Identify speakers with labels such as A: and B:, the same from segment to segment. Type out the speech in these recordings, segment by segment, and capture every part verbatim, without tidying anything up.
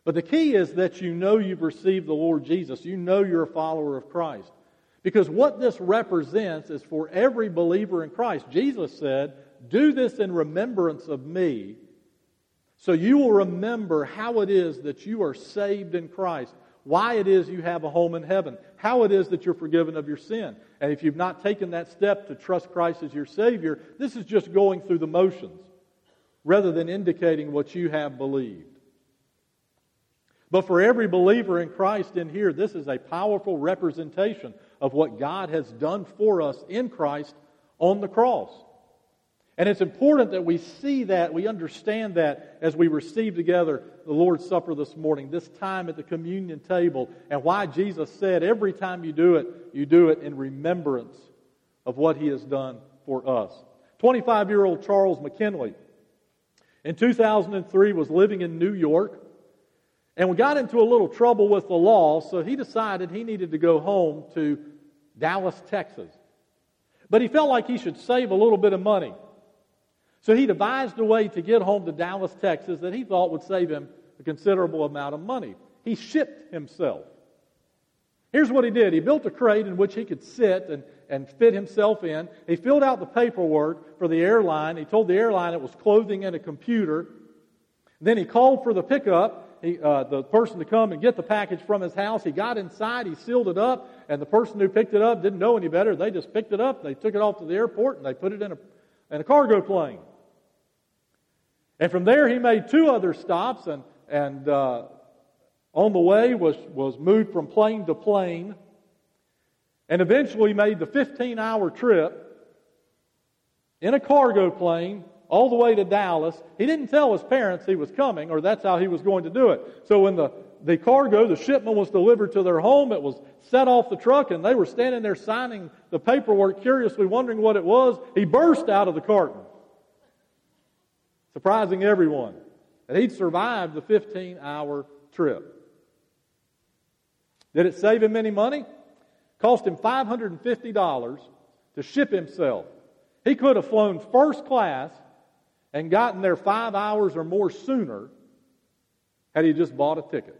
A: But the key is that you know you've received the Lord Jesus. You know you're a follower of Christ. Because what this represents is for every believer in Christ. Jesus said, "Do this in remembrance of me." So you will remember how it is that you are saved in Christ, why it is you have a home in heaven, how it is that you're forgiven of your sin. And if you've not taken that step to trust Christ as your Savior, this is just going through the motions rather than indicating what you have believed. But for every believer in Christ in here, this is a powerful representation of what God has done for us in Christ on the cross. And it's important that we see that, we understand that as we receive together the Lord's Supper this morning, this time at the communion table, and why Jesus said every time you do it, you do it in remembrance of what He has done for us. twenty-five-year-old Charles McKinley in two thousand three was living in New York, and we got into a little trouble with the law, so he decided he needed to go home to Dallas, Texas. But he felt like he should save a little bit of money. So he devised a way to get home to Dallas, Texas that he thought would save him a considerable amount of money. He shipped himself. Here's what he did. He built a crate in which he could sit and, and fit himself in. He filled out the paperwork for the airline. He told the airline it was clothing and a computer. Then he called for the pickup. He, uh, the person to come and get the package from his house. He got inside, he sealed it up, and the person who picked it up didn't know any better. They just picked it up, they took it off to the airport, and they put it in a, in a cargo plane. And from there he made two other stops, and, and uh, on the way was, was moved from plane to plane, and eventually made the fifteen-hour trip in a cargo plane all the way to Dallas. He didn't tell his parents he was coming, or that's how he was going to do it. So when the, the cargo, the shipment was delivered to their home, it was set off the truck, and they were standing there signing the paperwork, curiously wondering what it was. He burst out of the carton, surprising everyone. And he'd survived the fifteen-hour trip. Did it save him any money? Cost him five hundred fifty dollars to ship himself. He could have flown first class and gotten there five hours or more sooner had he just bought a ticket.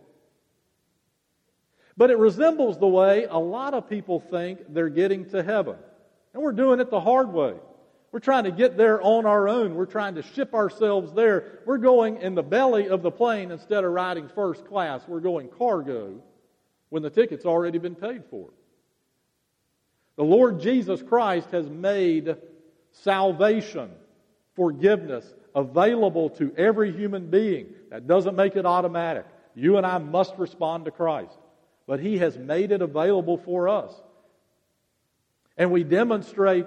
A: But it resembles the way a lot of people think they're getting to heaven. And we're doing it the hard way. We're trying to get there on our own. We're trying to ship ourselves there. We're going in the belly of the plane instead of riding first class. We're going cargo when the ticket's already been paid for. The Lord Jesus Christ has made salvation, forgiveness, available to every human being. That doesn't make it automatic. You and I must respond to Christ. But He has made it available for us. And we demonstrate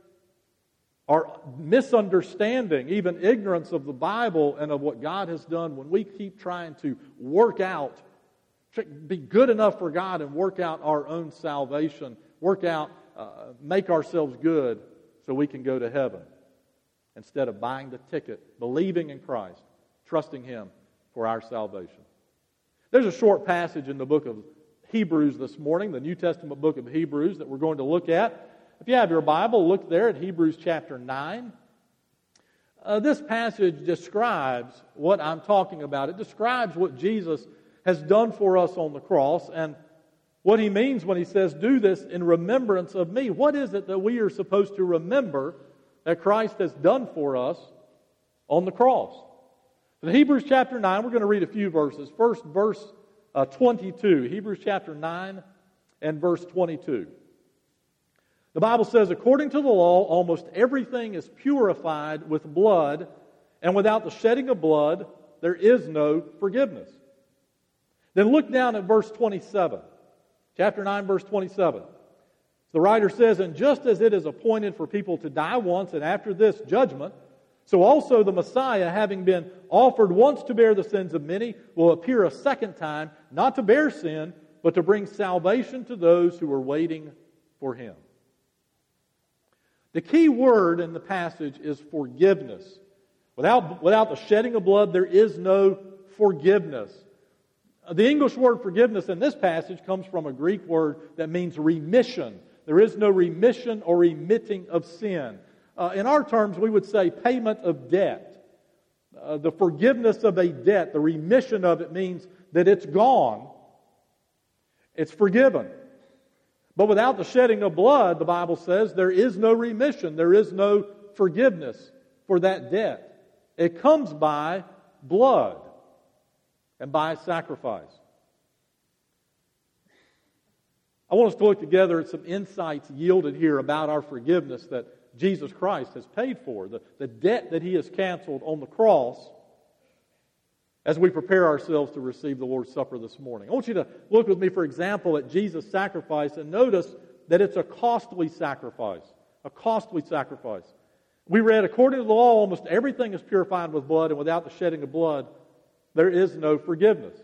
A: our misunderstanding, even ignorance of the Bible and of what God has done when we keep trying to work out, be good enough for God and work out our own salvation, work out, uh, make ourselves good so we can go to heaven, instead of buying the ticket, believing in Christ, trusting Him for our salvation. There's a short passage in the book of Hebrews this morning, the New Testament book of Hebrews, that we're going to look at. If you have your Bible, look there at Hebrews chapter nine. Uh, this passage describes what I'm talking about. It describes what Jesus has done for us on the cross and what He means when He says, "Do this in remembrance of me." What is it that we are supposed to remember that Christ has done for us on the cross? In Hebrews chapter nine, we're going to read a few verses. First, verse uh, twenty-two. Hebrews chapter nine and verse twenty-two. The Bible says, "According to the law, almost everything is purified with blood, and without the shedding of blood, there is no forgiveness." Then look down at verse twenty-seven. Chapter nine, verse twenty-seven. The writer says, "And just as it is appointed for people to die once, and after this judgment, so also the Messiah, having been offered once to bear the sins of many, will appear a second time, not to bear sin, but to bring salvation to those who are waiting for Him." The key word in the passage is forgiveness. Without, without the shedding of blood, there is no forgiveness. The English word forgiveness in this passage comes from a Greek word that means remission. There is no remission or remitting of sin. Uh, in our terms, we would say payment of debt. Uh, the forgiveness of a debt, the remission of it, means that it's gone, it's forgiven. But without the shedding of blood, the Bible says, there is no remission, there is no forgiveness for that debt. It comes by blood and by sacrifice. I want us to look together at some insights yielded here about our forgiveness that Jesus Christ has paid for, the, the debt that He has canceled on the cross, as we prepare ourselves to receive the Lord's Supper this morning. I want you to look with me, for example, at Jesus' sacrifice and notice that it's a costly sacrifice. A costly sacrifice. We read, according to the law, almost everything is purified with blood, and without the shedding of blood, there is no forgiveness.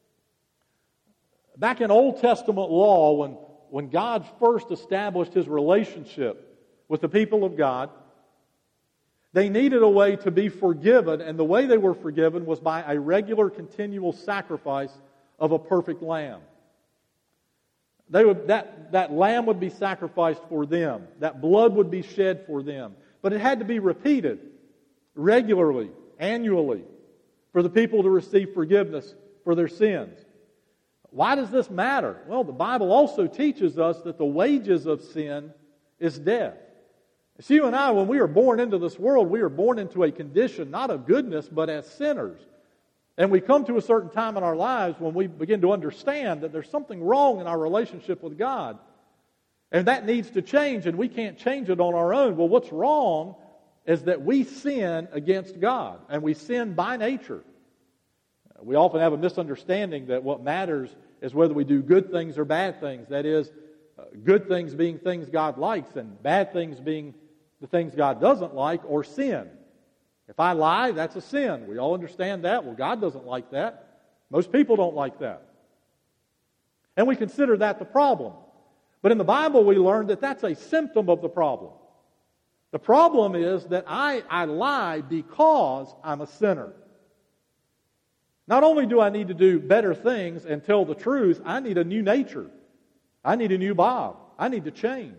A: Back in Old Testament law, when, when God first established His relationship with the people of God, they needed a way to be forgiven, and the way they were forgiven was by a regular, continual sacrifice of a perfect lamb. They would, that, that lamb would be sacrificed for them. That blood would be shed for them. But it had to be repeated regularly, annually, for the people to receive forgiveness for their sins. Why does this matter? Well, the Bible also teaches us that the wages of sin is death. So you and I, when we are born into this world, we are born into a condition not of goodness, but as sinners. And we come to a certain time in our lives when we begin to understand that there's something wrong in our relationship with God. And that needs to change, and we can't change it on our own. Well, what's wrong is that we sin against God, and we sin by nature. We often have a misunderstanding that what matters is whether we do good things or bad things. That is, uh, good things being things God likes, and bad things being the things God doesn't like, or sin. If I lie, that's a sin. We all understand that. Well, God doesn't like that. Most people don't like that. And we consider that the problem. But in the Bible, we learn that that's a symptom of the problem. The problem is that I, I lie because I'm a sinner. Not only do I need to do better things and tell the truth, I need a new nature. I need a new Bob. I need to change.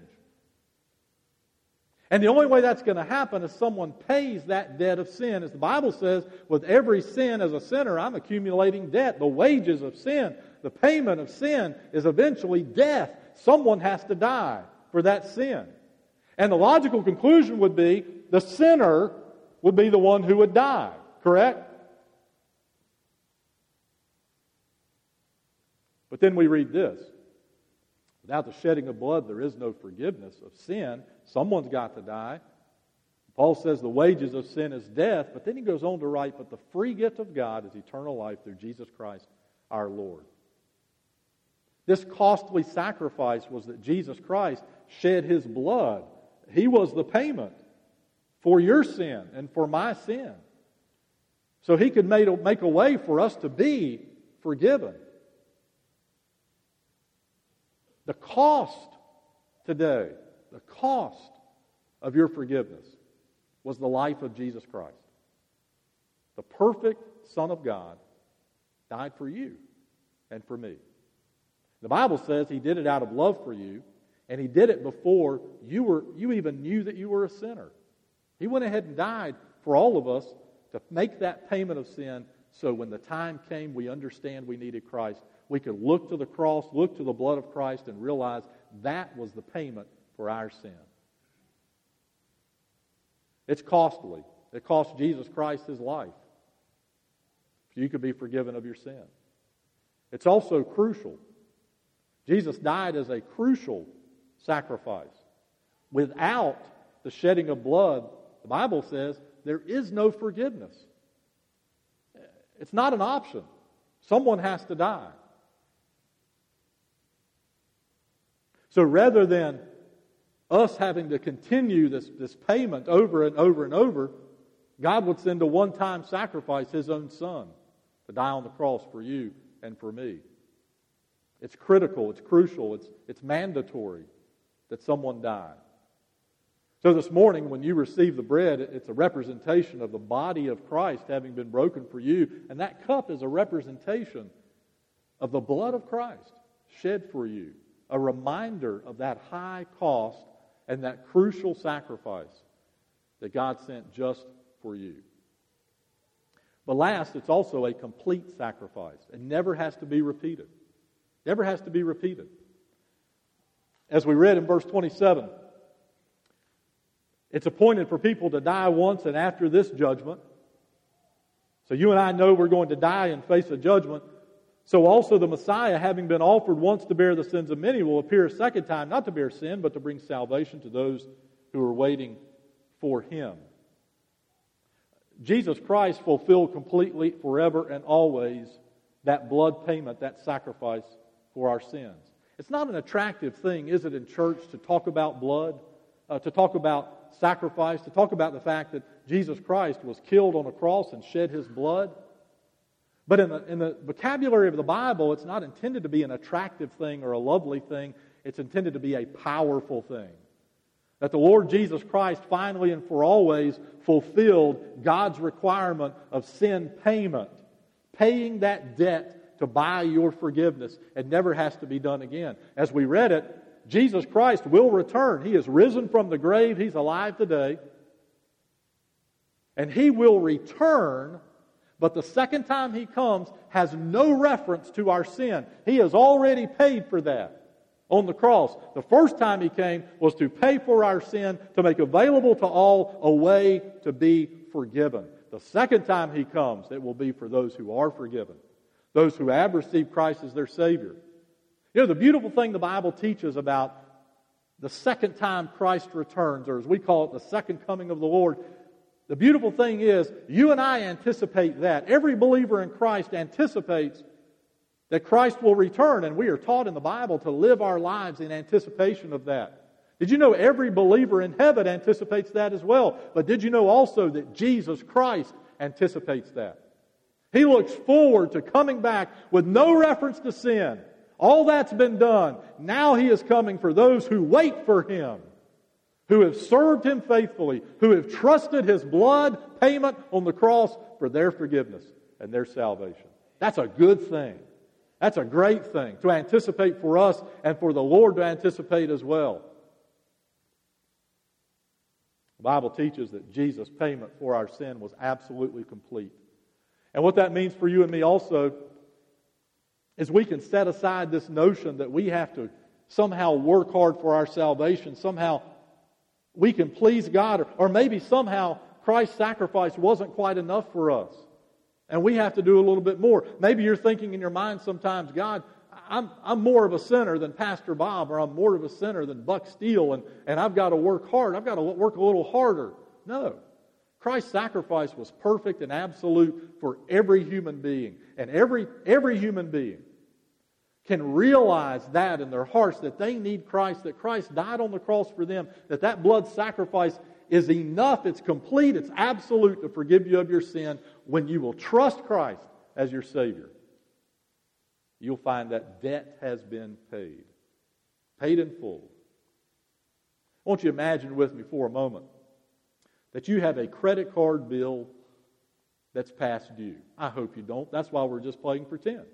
A: And the only way that's going to happen is someone pays that debt of sin. As the Bible says, with every sin as a sinner, I'm accumulating debt. The wages of sin, the payment of sin is eventually death. Someone has to die for that sin. And the logical conclusion would be the sinner would be the one who would die. Correct? But then we read this. Without the shedding of blood, there is no forgiveness of sin. Someone's got to die. Paul says the wages of sin is death, but then he goes on to write, but the free gift of God is eternal life through Jesus Christ our Lord. This costly sacrifice was that Jesus Christ shed His blood. He was the payment for your sin and for my sin. So He could make a, make a way for us to be forgiven. The cost today, the cost of your forgiveness was the life of Jesus Christ. The perfect Son of God died for you and for me. The Bible says He did it out of love for you, and He did it before you were you even knew that you were a sinner. He went ahead and died for all of us to make that payment of sin, so when the time came we understand we needed Christ, we could look to the cross, look to the blood of Christ, and realize that was the payment for our sin. It's costly. It cost Jesus Christ His life so you could be forgiven of your sin. It's also crucial. Jesus died as a crucial sacrifice. Without the shedding of blood, the Bible says, there is no forgiveness. It's not an option. Someone has to die. So rather than us having to continue this, this payment over and over and over, God would send a one-time sacrifice, His own Son, to die on the cross for you and for me. It's critical, it's crucial, it's, it's mandatory that someone die. So this morning, when you receive the bread, it's a representation of the body of Christ having been broken for you, and that cup is a representation of the blood of Christ shed for you. A reminder of that high cost and that crucial sacrifice that God sent just for you. But last, it's also a complete sacrifice. It never has to be repeated. Never has to be repeated. As we read in verse twenty-seven, it's appointed for people to die once and after this judgment. So you and I know we're going to die and face a judgment. So also the Messiah, having been offered once to bear the sins of many, will appear a second time, not to bear sin, but to bring salvation to those who are waiting for Him. Jesus Christ fulfilled completely, forever and always, that blood payment, that sacrifice for our sins. It's not an attractive thing, is it, in church to talk about blood, uh, to talk about sacrifice, to talk about the fact that Jesus Christ was killed on a cross and shed His blood? But in the, in the vocabulary of the Bible, it's not intended to be an attractive thing or a lovely thing. It's intended to be a powerful thing. That the Lord Jesus Christ finally and for always fulfilled God's requirement of sin payment, paying that debt to buy your forgiveness. It never has to be done again. As we read it, Jesus Christ will return. He is risen from the grave. He's alive today. And He will return, but the second time He comes has no reference to our sin. He has already paid for that on the cross. The first time He came was to pay for our sin, to make available to all a way to be forgiven. The second time He comes, it will be for those who are forgiven, those who have received Christ as their Savior. You know, the beautiful thing the Bible teaches about the second time Christ returns, or as we call it, the second coming of the Lord, the beautiful thing is, you and I anticipate that. Every believer in Christ anticipates that Christ will return, and we are taught in the Bible to live our lives in anticipation of that. Did you know every believer in heaven anticipates that as well? But did you know also that Jesus Christ anticipates that? He looks forward to coming back with no reference to sin. All that's been done. Now He is coming for those who wait for Him, who have served Him faithfully, who have trusted His blood payment on the cross for their forgiveness and their salvation. That's a good thing. That's a great thing to anticipate for us and for the Lord to anticipate as well. The Bible teaches that Jesus' payment for our sin was absolutely complete. And what that means for you and me also is we can set aside this notion that we have to somehow work hard for our salvation, somehow we can please God, or, or maybe somehow Christ's sacrifice wasn't quite enough for us, and we have to do a little bit more. Maybe you're thinking in your mind sometimes, God, I'm, I'm more of a sinner than Pastor Bob, or I'm more of a sinner than Buck Steele, and, and I've got to work hard. I've got to work a little harder. No. Christ's sacrifice was perfect and absolute for every human being. And every, every human being can realize that in their hearts, that they need Christ, that Christ died on the cross for them, that that blood sacrifice is enough, it's complete, it's absolute to forgive you of your sin. When you will trust Christ as your Savior, you'll find that debt has been paid. Paid in full. I want you to imagine with me for a moment that you have a credit card bill that's past due. I hope you don't. That's why we're just playing pretend.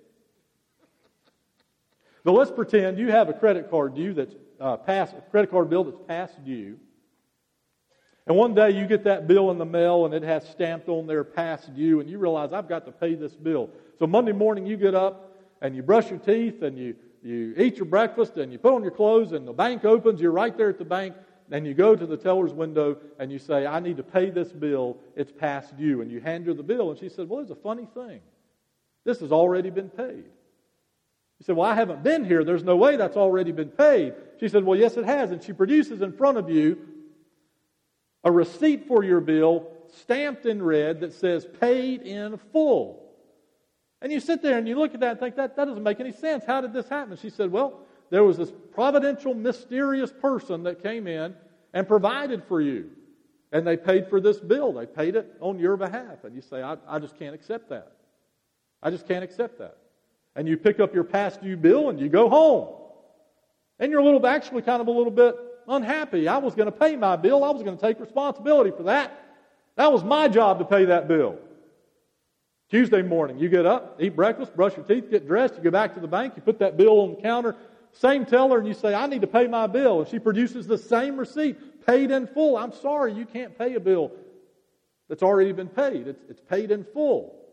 A: But let's pretend you have a credit card due that's uh, past, a credit card bill that's past due. And one day you get that bill in the mail and it has stamped on there past due, and you realize I've got to pay this bill. So Monday morning you get up and you brush your teeth and you, you eat your breakfast and you put on your clothes and the bank opens. You're right there at the bank and you go to the teller's window and you say, I need to pay this bill. It's past due. And you hand her the bill and she said, well, it's a funny thing. This has already been paid. You said, well, I haven't been here. There's no way that's already been paid. She said, well, yes, it has. And she produces in front of you a receipt for your bill stamped in red that says paid in full. And you sit there and you look at that and think, that, that doesn't make any sense. How did this happen? She said, well, there was this providential, mysterious person that came in and provided for you. And they paid for this bill. They paid it on your behalf. And you say, I, I just can't accept that. I just can't accept that. And you pick up your past due bill and you go home. And you're a little, actually kind of a little bit unhappy. I was going to pay my bill. I was going to take responsibility for that. That was my job to pay that bill. Tuesday morning, you get up, eat breakfast, brush your teeth, get dressed, you go back to the bank, you put that bill on the counter, same teller, and you say, I need to pay my bill. And she produces the same receipt, paid in full. I'm sorry, you can't pay a bill that's already been paid. It's, it's paid in full.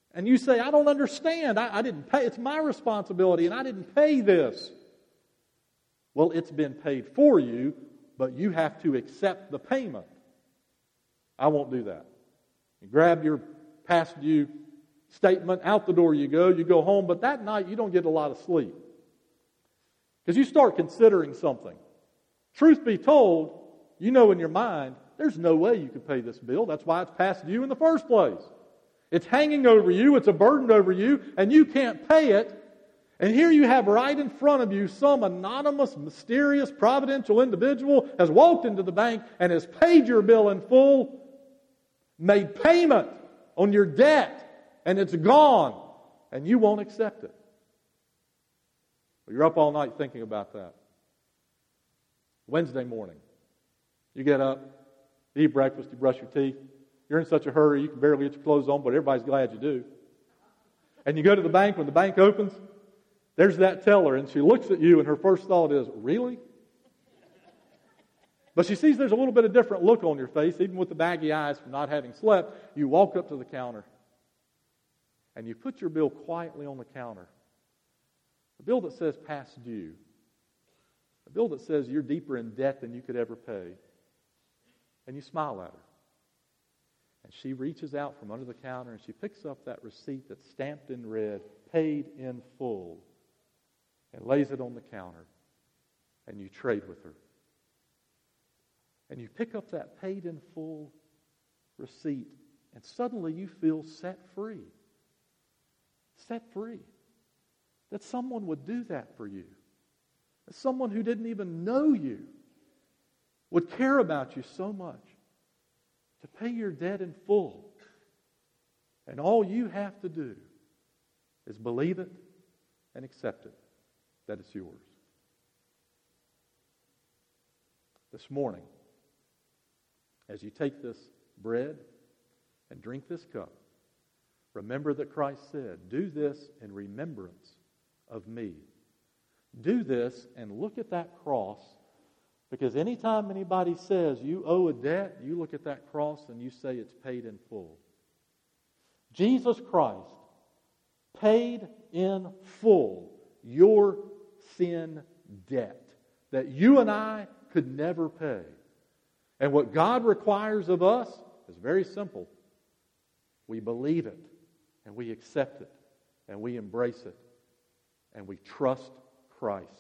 A: And you say, I don't understand. I, I didn't pay. It's my responsibility, and I didn't pay this. Well, it's been paid for you, but you have to accept the payment. I won't do that. You grab your past due statement, out the door you go, you go home, but that night you don't get a lot of sleep. Because you start considering something. Truth be told, you know in your mind, there's no way you could pay this bill. That's why it's past due in the first place. It's hanging over you, it's a burden over you, and you can't pay it. And here you have right in front of you some anonymous, mysterious, providential individual has walked into the bank and has paid your bill in full, made payment on your debt, and it's gone, and you won't accept it. Well, you're up all night thinking about that. Wednesday morning, you get up, you eat breakfast, you brush your teeth. You're in such a hurry, you can barely get your clothes on, but everybody's glad you do. And you go to the bank. When the bank opens, there's that teller, and she looks at you, and her first thought is, really? But she sees there's a little bit of different look on your face, even with the baggy eyes from not having slept. You walk up to the counter, and you put your bill quietly on the counter. A bill that says past due. A bill that says you're deeper in debt than you could ever pay. And you smile at her. And she reaches out from under the counter and she picks up that receipt that's stamped in red, paid in full, and lays it on the counter. And you trade with her. And you pick up that paid in full receipt, and suddenly you feel set free. Set free. That someone would do that for you. That someone who didn't even know you would care about you so much to pay your debt in full. And all you have to do is believe it and accept it, that it's yours. This morning, as you take this bread and drink this cup, remember that Christ said, do this in remembrance of me. Do this and look at that cross, because anytime anybody says you owe a debt, you look at that cross and you say it's paid in full. Jesus Christ paid in full your sin debt that you and I could never pay. And what God requires of us is very simple. We believe it, and we accept it, and we embrace it, and we trust Christ.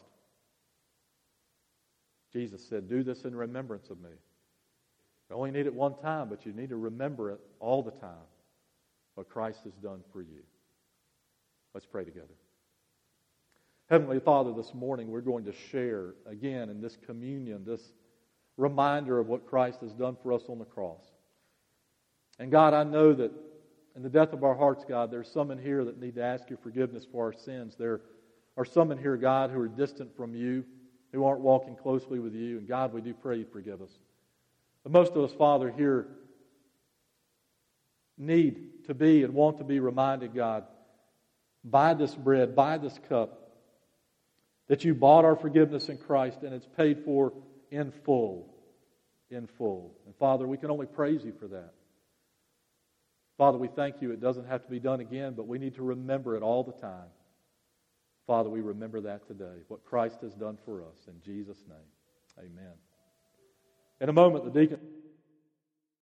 A: Jesus said, do this in remembrance of me. You only need it one time, but you need to remember it all the time, what Christ has done for you. Let's pray together. Heavenly Father, this morning we're going to share again in this communion, this reminder of what Christ has done for us on the cross. And God, I know that in the depth of our hearts, God, there's some in here that need to ask your forgiveness for our sins. There are some in here, God, who are distant from you, who aren't walking closely with you. And God, we do pray you forgive us. But most of us, Father, here need to be and want to be reminded, God, by this bread, by this cup, that you bought our forgiveness in Christ and it's paid for in full. In full. And Father, we can only praise you for that. Father, we thank you. It doesn't have to be done again, but we need to remember it all the time. Father, we remember that today, what Christ has done for us. In Jesus' name, amen. In a moment, the deacon...